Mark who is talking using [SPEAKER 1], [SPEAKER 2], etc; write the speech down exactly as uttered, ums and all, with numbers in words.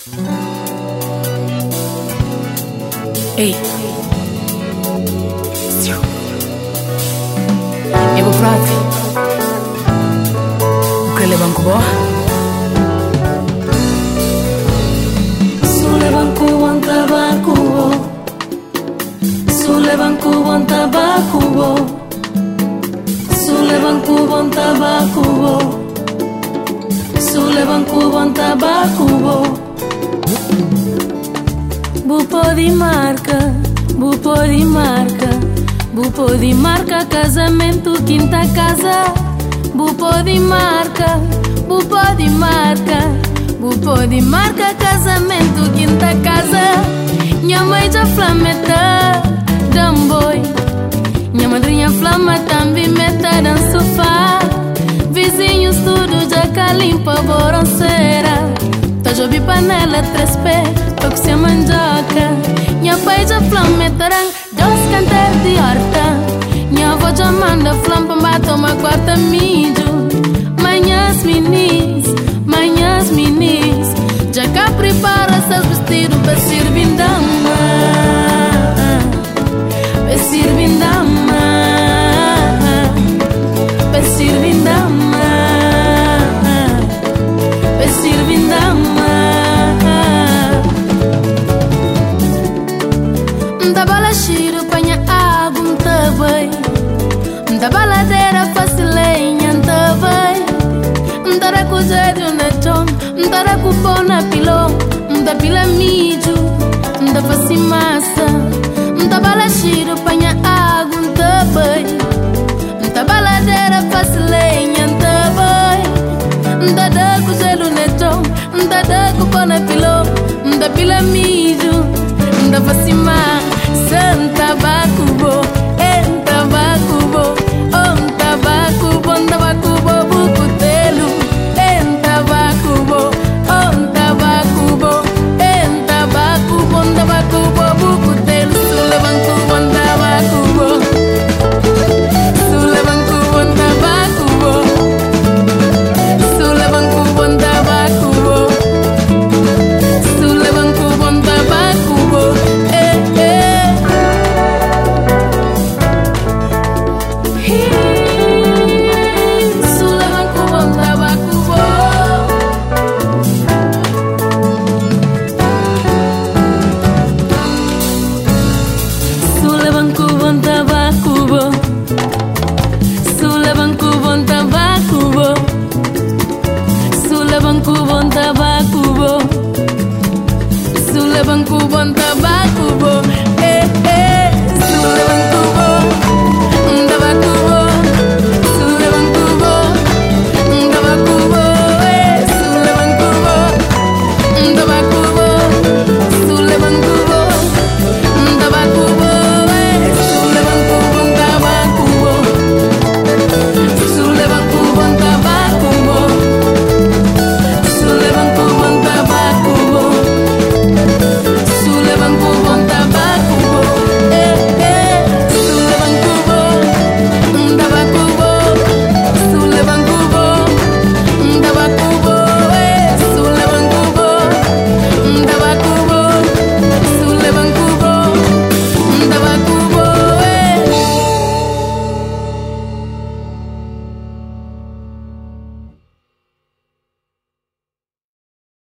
[SPEAKER 1] Ei, eu vou frate. O que levam com boa?
[SPEAKER 2] Sulevan kubon tabaco, Sulevan kubon tabaco, Sulevan kubon tabaco, Sulevan kubon tabaco. Bupo de marca, bupo de marca, bupo de marca, casamento, quinta casa. Bupo de marca, bupo de marca, bupo de marca, casamento, quinta casa. Minha mãe já flameta, damboi. Minha madrinha flama também meta no sofá. Vizinhos tudo já calimpa, boronceira. Tá jobi panela, três pés, toco se mandioca. Minha pai já flameta, dois cantar de horta. Minha avó já manda flam pra tomar quarta mídio. Manhãs minis, manhãs minis, já cá prepara seus vestidos para servir dama, para servir dama, para servir dama, para servir dama. Da bala cheiro panha água um tabai, da baladeira facilenha um tabai. Ndara kuzedu na chom, ndara kupona pilo, nda pila miju, nda fasi massa, nda bala shiro panha água, nda bai, nda baladeira faz lenha, nda bai, nda da kuzedu na chom, nda da kupona pilo, nda pila miju, nda fasi massa.